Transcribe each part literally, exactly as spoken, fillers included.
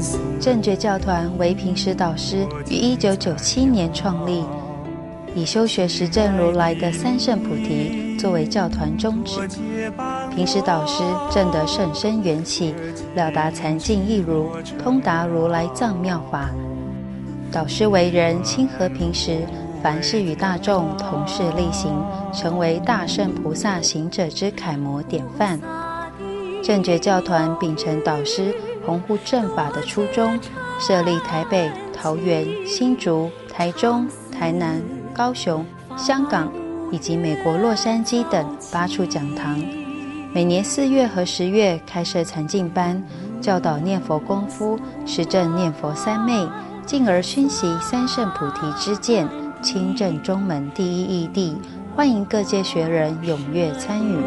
正觉教团为平时导师于一九九七年创立，以修学实证如来的三圣菩提作为教团宗旨。平时导师证得甚深缘起，了达禅境一如，通达如来藏妙法。导师为人亲和平时，凡事与大众同事力行，成为大圣菩萨行者之楷模典范。正觉教团秉承导师弘护正法的初衷，设立台北、桃园、新竹、台中、台南、高雄、香港以及美国洛杉矶等八处讲堂。每年四月和十月开设禅境班，教导念佛功夫，实证念佛三昧，进而熏习三圣菩提之见，亲证中门第一义谛，欢迎各界学人踊跃参与。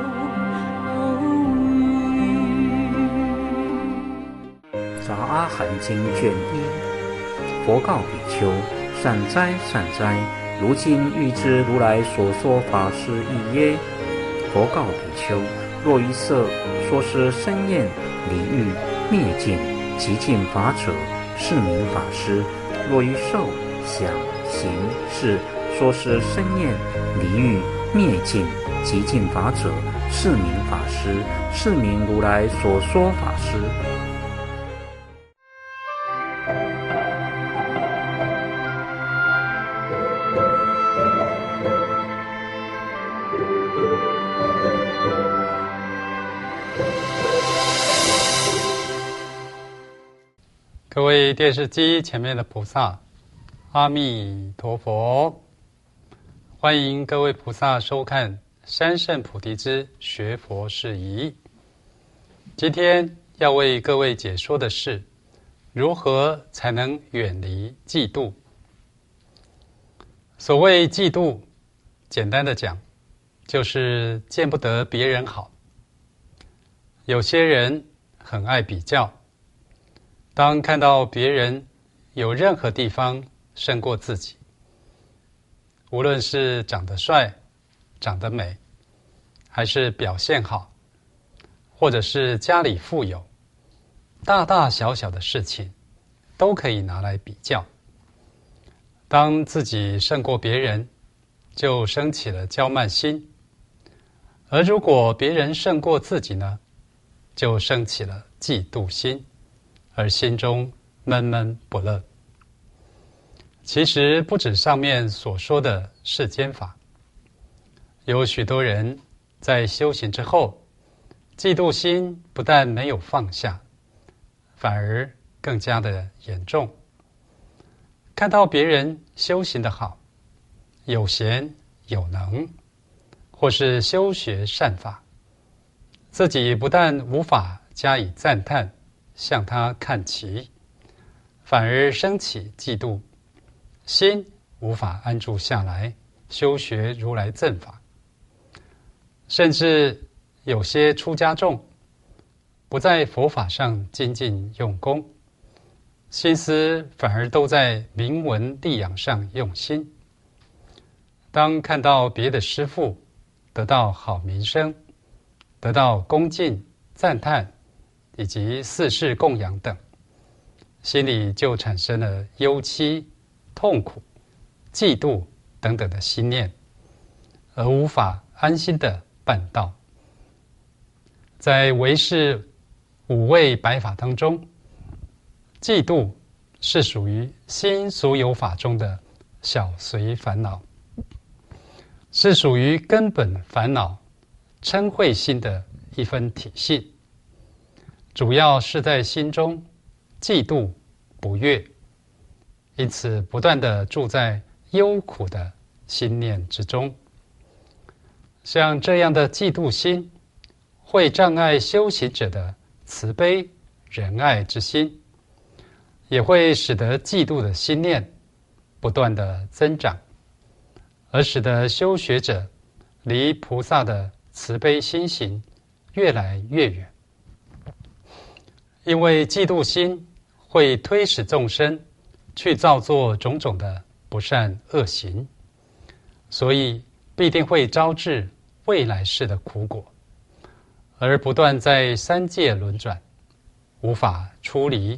杂阿含经卷一，佛告比丘：善哉善哉，如今欲知如来所说法是义耶？佛告比丘：若于色说是生厌离欲灭尽极尽法者，是名法师；若于受想行识说是生厌离欲灭尽极尽法者，是名法师，是名如来所说法师。 各位电视机前面的菩萨，阿弥陀佛！欢迎各位菩萨收看三圣菩提之学佛事宜。今天要为各位解说的是，如何才能远离嫉妒。所谓嫉妒，简单的讲，就是见不得别人好。有些人很爱比较，当看到别人有任何地方胜过自己，无论是长得帅、长得美，还是表现好，或者是家里富有，大大小小的事情都可以拿来比较。当自己胜过别人，就升起了骄慢心；而如果别人胜过自己呢，就升起了嫉妒心，而心中闷闷不乐。其实不止上面所说的世间法，有许多人在修行之后，嫉妒心不但没有放下，反而更加的严重。看到别人修行的好，有闲有能，或是修学善法，自己不但无法加以赞叹，向他看齐，反而生起嫉妒，心无法安住下来，修学如来正法。甚至有些出家众不在佛法上精进用功，心思反而都在名闻利养上用心。当看到别的师父得到好名声，得到恭敬、赞叹以及四世供养等，心里就产生了忧戚、痛苦、嫉妒等等的心念，而无法安心的办道。在唯识五位百法当中，嫉妒是属于心所有法中的小随烦恼，是属于根本烦恼嗔恚心的一分体性，主要是在心中嫉妒不悦，因此不断地住在忧苦的心念之中。像这样的嫉妒心，会障碍修行者的慈悲仁爱之心，也会使得嫉妒的心念不断的增长，而使得修学者离菩萨的慈悲心行越来越远。因为嫉妒心会推使众生去造作种种的不善恶行，所以必定会招致未来世的苦果，而不断在三界轮转，无法出离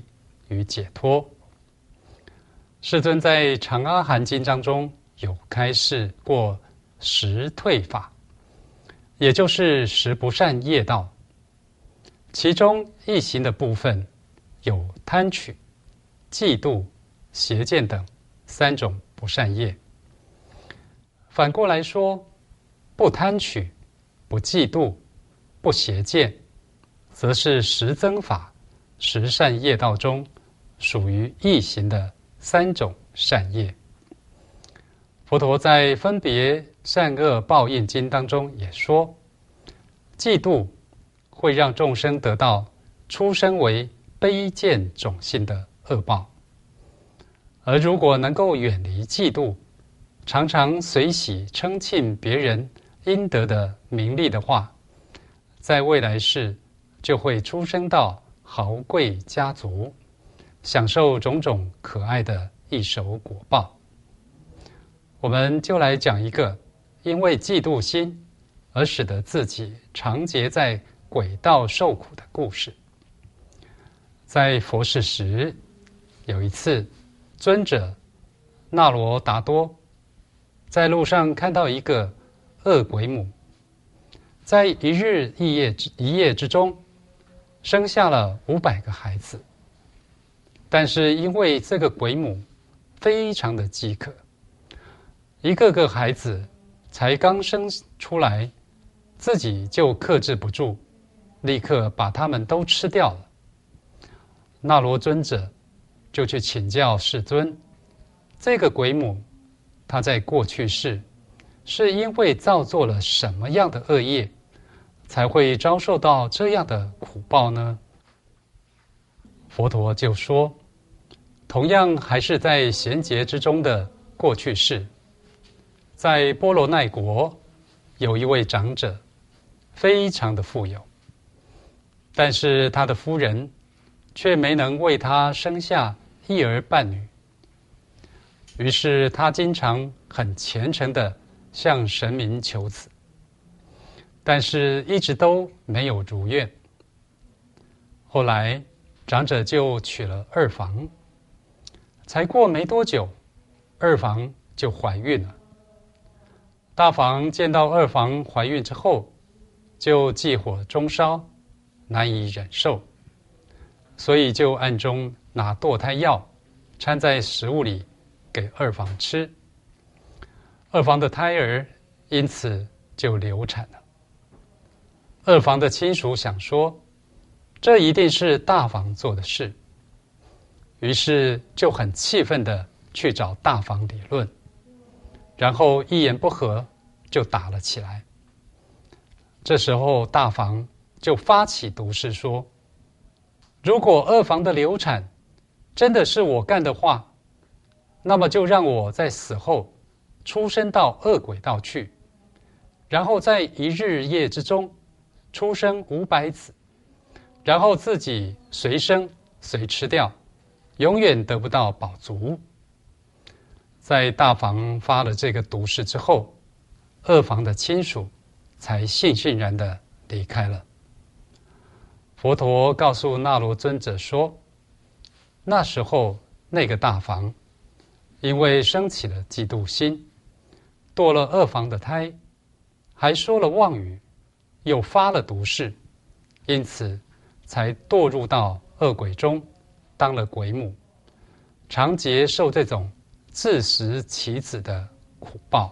与解脱。世尊在《长阿含经》当中有开示过十退法，也就是十不善业道，其中一行的部分有贪取、嫉妒、邪见等三种不善业。反过来说，不贪取、不嫉妒、不邪见，则是十增法、十善业道中属于易行的三种善业。佛陀在分别善恶报应经当中也说，嫉妒会让众生得到出生为卑贱种性的恶报，而如果能够远离嫉妒，常常随喜称庆别人应得的名利的话，在未来世就会出生到豪贵家族，享受种种可爱的一手果报。我们就来讲一个因为嫉妒心而使得自己常结在鬼道受苦的故事。在佛世时，有一次尊者那罗达多在路上看到一个恶鬼母，在一日一夜之一夜之中生下了五百个孩子，但是因为这个鬼母非常的饥渴，一个个孩子才刚生出来，自己就克制不住，立刻把他们都吃掉了。那罗尊者就去请教世尊，这个鬼母他在过去世是因为造作了什么样的恶业，才会遭受到这样的苦报呢？佛陀就说，同样还是在贤劫之中的过去世，在波罗奈国有一位长者，非常的富有，但是他的夫人却没能为他生下一儿半女。于是他经常很虔诚地向神明求子，但是一直都没有如愿。后来长者就娶了二房，才过没多久，二房就怀孕了。大房见到二房怀孕之后，就忌火中烧，难以忍受，所以就暗中拿堕胎药掺在食物里给二房吃。二房的胎儿因此就流产了。二房的亲属想说，这一定是大房做的事，于是就很气愤地去找大房理论，然后一言不合就打了起来。这时候大房就发起毒誓说，如果二房的流产真的是我干的话，那么就让我在死后出生到恶鬼道去，然后在一日夜之中出生五百子，然后自己随生随吃掉，永远得不到饱足。在大房发了这个毒誓之后，二房的亲属才悻悻然地离开了。佛陀告诉那罗尊者说，那时候那个大房因为生起了嫉妒心，堕了二房的胎，还说了妄语，又发了毒誓，因此才堕入到恶鬼中，当了鬼母，常劫受这种自食其子的苦报。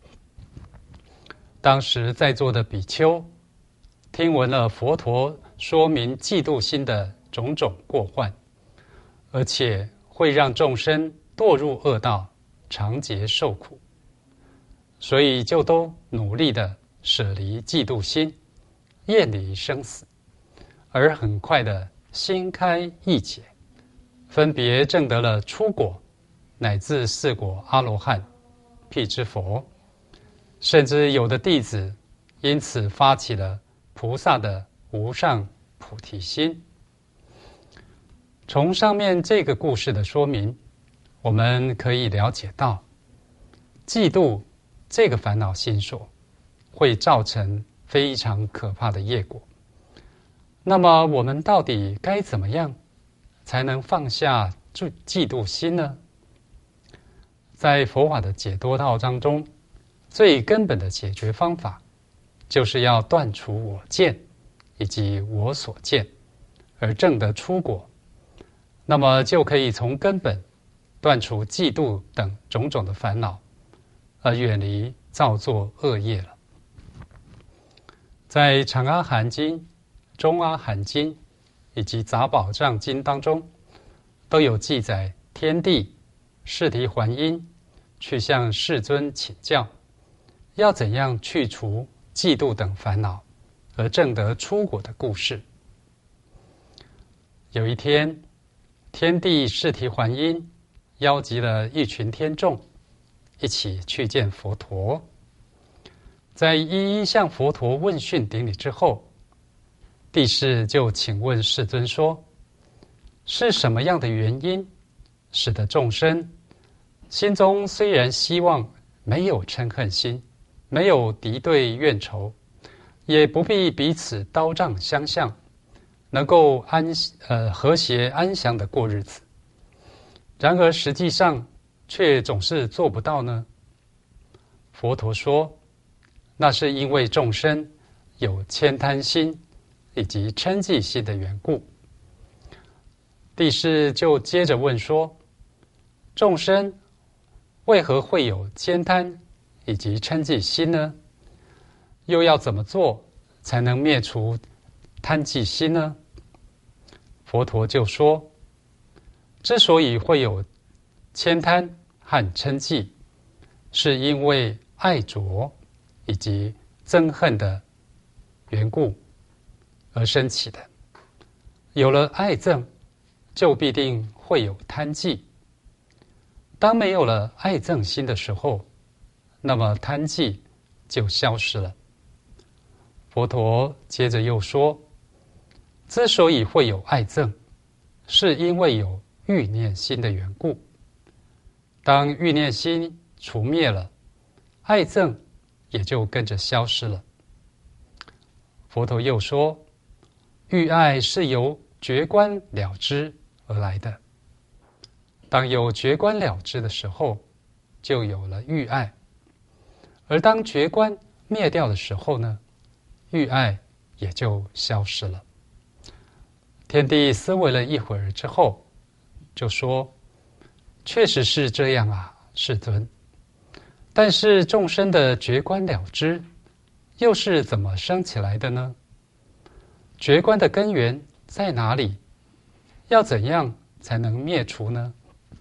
当时在座的比丘听闻了佛陀说明嫉妒心的种种过患，而且会让众生堕入恶道，常劫受苦，所以就都努力的舍离嫉妒心，厌离生死，而很快的心开意解，分别证得了初果乃至四果阿罗汉、辟支佛，甚至有的弟子因此发起了菩萨的无上菩提心。从上面这个故事的说明，我们可以了解到，嫉妒这个烦恼心所会造成非常可怕的业果。那么我们到底该怎么样才能放下嫉妒心呢？在佛法的解脱道当中，最根本的解决方法，就是要断除我见以及我所见，而证得出果，那么就可以从根本断除嫉妒等种种的烦恼，而远离造作恶业了。在长阿含经、中阿含经以及杂宝藏经当中，都有记载天帝释提桓因去向世尊请教，要怎样去除嫉妒等烦恼，而证得出果的故事。有一天，天帝释提桓因邀集了一群天众，一起去见佛陀。在一一向佛陀问讯顶礼之后，帝释就请问世尊说：是什么样的原因，使得众生心中虽然希望没有嗔恨心，没有敌对怨仇，也不必彼此刀杖相向，能够安呃和谐安详的过日子，然而实际上却总是做不到呢？佛陀说，那是因为众生有悭贪心以及嗔忌心的缘故。帝释就接着问说，众生为何会有悭贪以及嗔忌心呢？又要怎么做才能灭除贪忌心呢？佛陀就说，之所以会有悭贪和嗔忌，是因为爱着以及憎恨的缘故而生起的。有了爱憎，就必定会有贪忌。当没有了爱憎心的时候，那么贪忌就消失了。佛陀接着又说，之所以会有爱憎，是因为有欲念心的缘故。当欲念心除灭了，爱憎也就跟着消失了。佛陀又说，欲爱是由觉观了知而来的。当有觉观了知的时候，就有了欲爱。而当觉观灭掉的时候呢，欲爱也就消失了。天帝思维了一会儿之后，就说，确实是这样啊，世尊。但是众生的觉观了知，又是怎么生起来的呢？觉观的根源在哪里？要怎样才能灭除呢？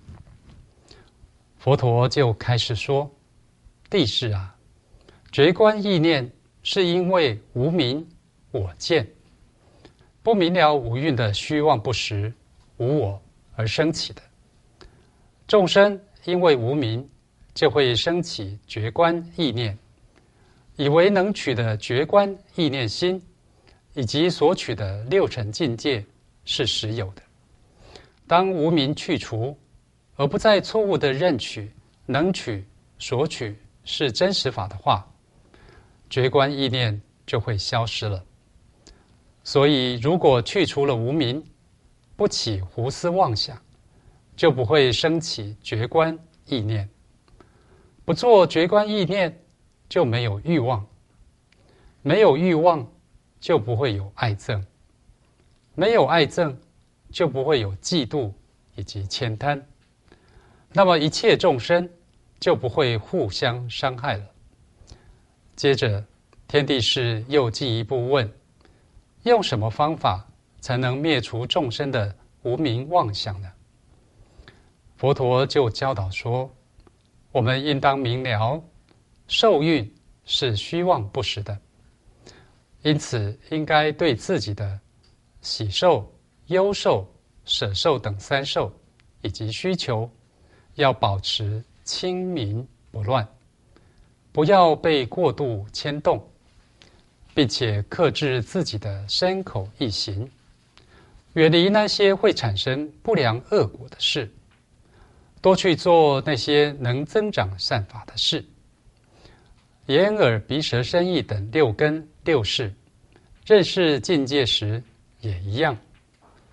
佛陀就开始说，帝释啊，觉观意念是因为无明我见，不明了五蕴的虚妄不实无我而生起的。众生因为无明，就会生起觉观意念，以为能取的觉观意念心以及所取的六尘境界是实有的。当无明去除，而不再错误的认取能取所取是真实法的话，觉观意念就会消失了。所以如果去除了无明，不起胡思妄想，就不会生起觉观意念。不做觉观意念，就没有欲望。没有欲望，就不会有爱憎。没有爱憎，就不会有嫉妒以及悭贪。那么一切众生就不会互相伤害了。接着，天帝释又进一步问，用什么方法才能灭除众生的无明妄想呢？佛陀就教导说，我们应当明了，受孕是虚妄不实的，因此应该对自己的喜受、忧受、舍受等三受以及需求，要保持清明不乱，不要被过度牵动，并且克制自己的身口意行，远离那些会产生不良恶果的事，多去做那些能增长善法的事。眼耳鼻舌身意等六根六识，认识境界时也一样。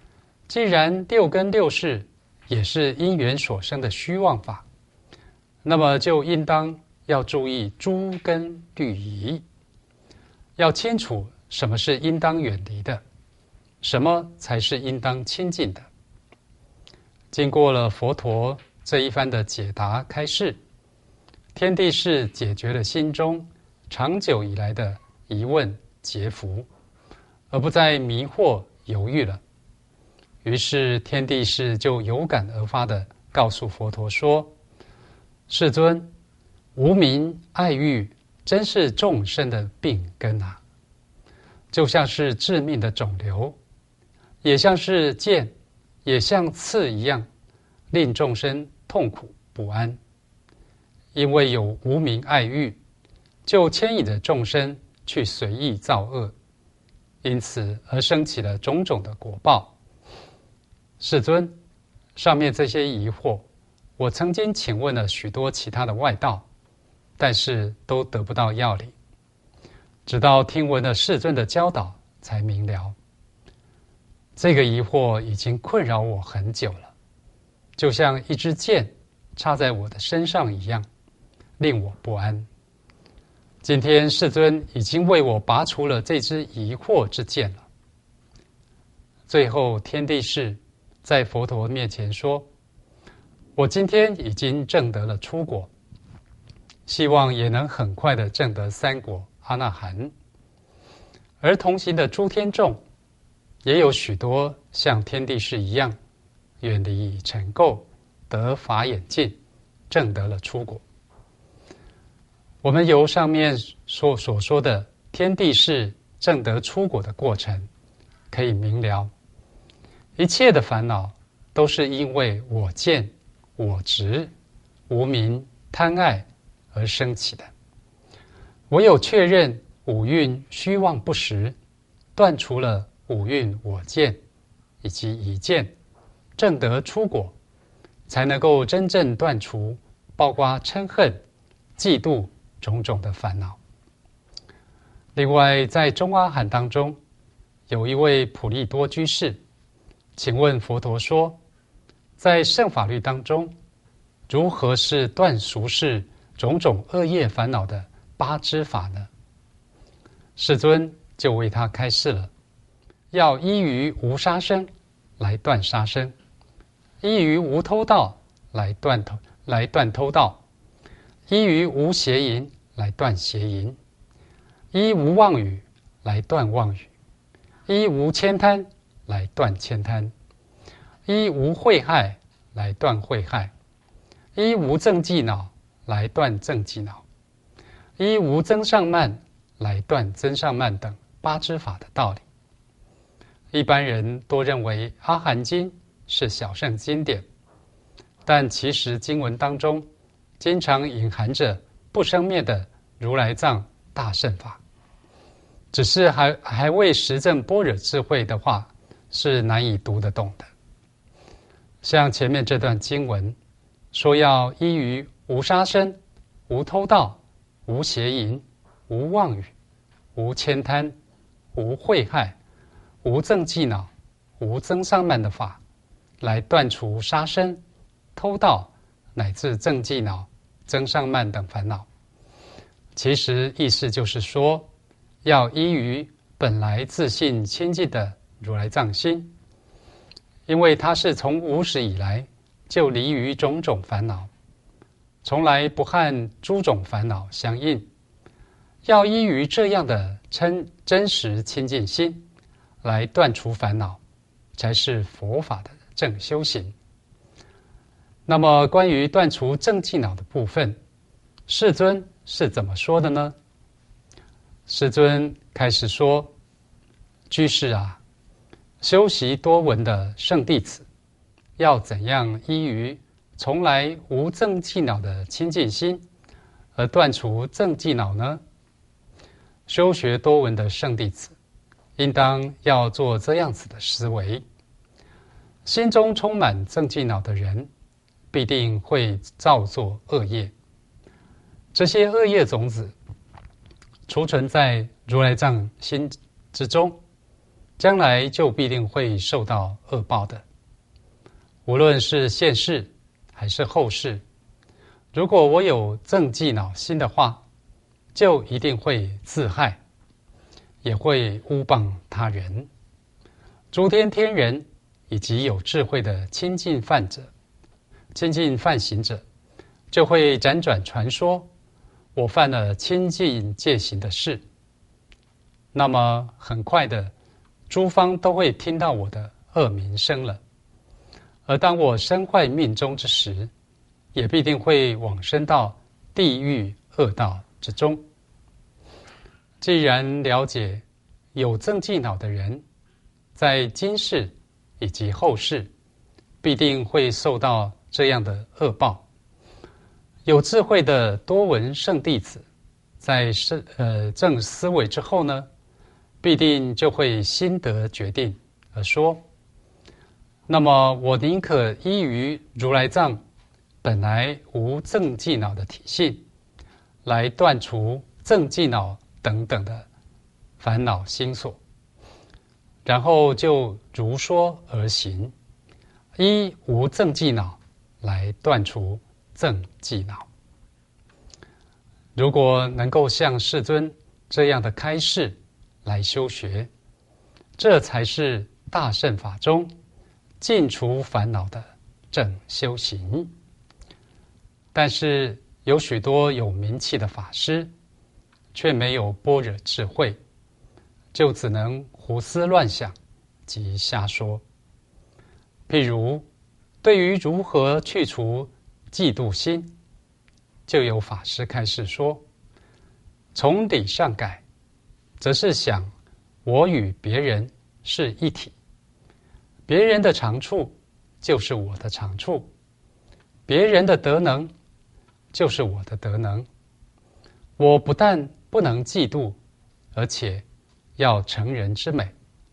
既然六根六识也是因缘所生的虚妄法，那么就应当要注意诸根律仪，要清楚什么是应当远离的，什么才是应当亲近的。经过了佛陀这一番的解答开示，天地释解决了心中长久以来的疑问结伏，而不再迷惑犹豫了。于是天地释就有感而发地告诉佛陀说：世尊，无明爱欲真是众生的病根啊，就像是致命的肿瘤，也像是剑，也像刺一样，令众生痛苦不安。因为有无明爱欲，就牵引着众生去随意造恶，因此而生起了种种的果报。世尊，上面这些疑惑，我曾经请问了许多其他的外道，但是都得不到要领。直到听闻了世尊的教导，才明了。这个疑惑已经困扰我很久了，就像一支箭插在我的身上一样，令我不安。今天世尊已经为我拔除了这支疑惑之箭了。最后天地释在佛陀面前说：我今天已经证得了初果，希望也能很快的证得三果阿那含。而同行的诸天众，也有许多像天地释一样，远离尘垢，得法眼净，证得了初果。我们由上面所所说的天地释证得初果的过程，可以明了，一切的烦恼都是因为我见、我执、无明、贪爱而生起的。唯有确认五蕴虚妄不实，断除了五蕴我见以及疑见，证得初果，才能够真正断除包括嗔恨、嫉妒种种的烦恼。另外，在中阿含当中，有一位普利多居士，请问佛陀说，在圣法律当中，如何是断俗世种种恶业烦恼的八支法呢？世尊就为他开示了，要依于无杀生来断杀生，依于无偷盗来断偷来断偷盗，依于无邪淫来断邪淫，依无妄语来断妄语，依无慳贪来断慳贪，依无恚害来断恚害，依无憎忌恼来断憎忌恼，依无增上慢来断增上慢等八支法的道理。一般人都认为阿含经是小乘经典，但其实经文当中经常隐含着不生灭的如来藏大乘法，只是还还未实证般若智慧的话，是难以读得懂的。像前面这段经文说，要依于无杀生、无偷盗、无邪淫、无妄语、无慳贪、无恚害、无憎忌恼、无增上慢的法，来断除杀生、偷盗乃至憎忌恼、增上慢等烦恼。其实意思就是说，要依于本来自信清净的如来藏心，因为它是从无始以来就离于种种烦恼，从来不和诸种烦恼相应。要依于这样的真真实清净心来断除烦恼，才是佛法的正修行。那么关于断除憎忌恼的部分，世尊是怎么说的呢？世尊开始说：居士啊，修习多闻的圣弟子，要怎样依于从来无憎忌恼的清净心而断除憎忌恼呢？修学多闻的圣弟子，应当要做这样子的思维：心中充满憎忌恼的人，必定会造作恶业。这些恶业种子储存在如来藏心之中， 将来就必定会受到恶报的。无论是现世还是后世，如果我有憎忌恼心的话，就一定会自害，也会污谤他人。诸天天人以及有智慧的亲近犯者、亲近犯行者，就会辗转传说我犯了亲近戒行的事。那么很快的，诸方都会听到我的恶名声了。而当我身坏命终之时，也必定会往生到地狱恶道之中。既然了解有憎忌恼的人，在今世以及后世必定会受到这样的恶报，有智慧的多闻圣弟子在呃正思维之后呢，必定就会心得决定而说，那么我宁可依于如来藏本来无憎忌恼的体性，来断除憎忌恼等等的烦恼心所，然后就如说而行，依无憎忌恼来断除憎忌恼。如果能够像世尊这样的开示来修学，这才是大乘法中尽除烦恼的正修行。但是有许多有名气的法师，却没有般若智慧，就只能胡思乱想及瞎说。譬如对于如何去除嫉妒心，就有法师开示说，从理上改，则是想我与别人是一体，别人的长处就是我的长处，别人的德能就是我的德能。我不但不能嫉妒，而且要成人之美。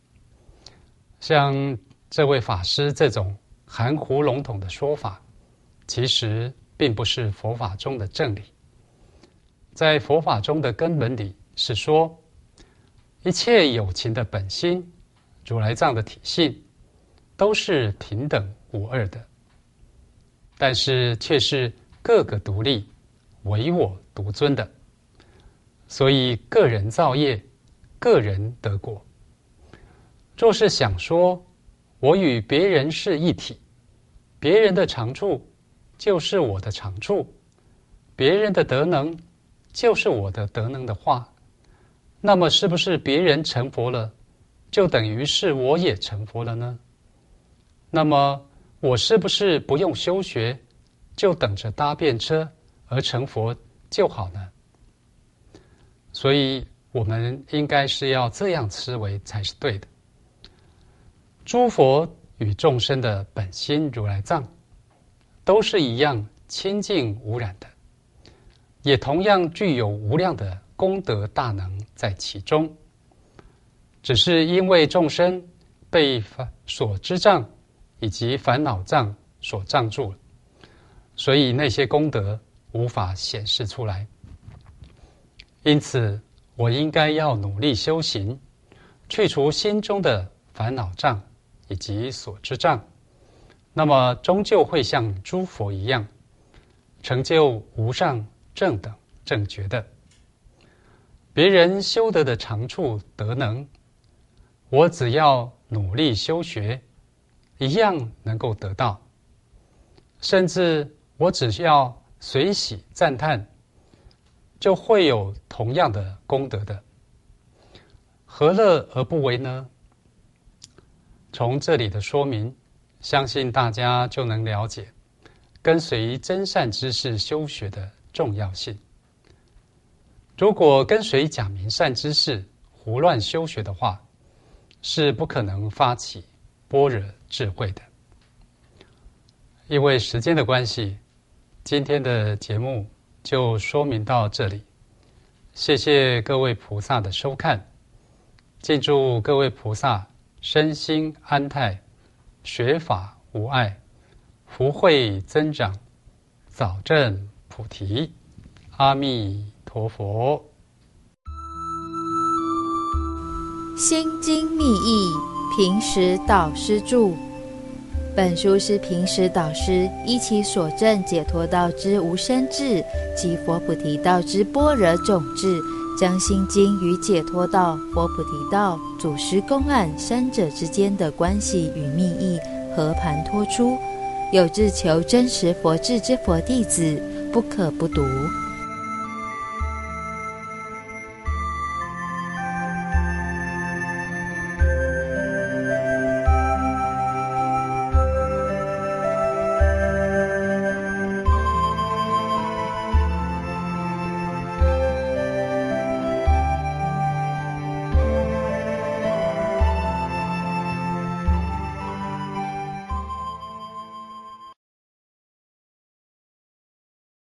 像这位法师这种含糊笼统的说法，其实并不是佛法中的正理。在佛法中的根本里是说，一切有情的本心，如来藏的体性，都是平等无二的，但是却是各个独立，唯我独尊的。所以个人造业，个人得果。若是想说我与别人是一体，别人的长处就是我的长处，别人的德能就是我的德能的话，那么是不是别人成佛了，就等于是我也成佛了呢？那么我是不是不用修学，就等着搭便车而成佛就好呢？所以我们应该是要这样思维才是对的。诸佛与众生的本心如来藏，都是一样清净无染的，也同样具有无量的功德大能在其中。只是因为众生被所知障以及烦恼障所障住了，所以那些功德无法显示出来。因此我应该要努力修行，去除心中的烦恼障以及所知障，那么终究会像诸佛一样，成就无上正等正觉的。别人修得的长处德能，我只要努力修学，一样能够得到。甚至我只需要随喜赞叹，就会有同样的功德的。何乐而不为呢？从这里的说明，相信大家就能了解跟随真善知识修学的重要性。如果跟随假名善知识胡乱修学的话，是不可能发起般若智慧的。因为时间的关系，今天的节目就说明到这里。谢谢各位菩萨的收看，敬祝各位菩萨身心安泰，学法无碍，福慧增长，早证菩提。阿弥陀佛。 心经密意，平时导师著。本书是平时导师依其所证解脱道之无生智及佛菩提道之般若种智，将心经与解脱道、佛菩提道、祖师公案三者之间的关系与密意和盘托出，有志求真实佛智之佛弟子不可不读。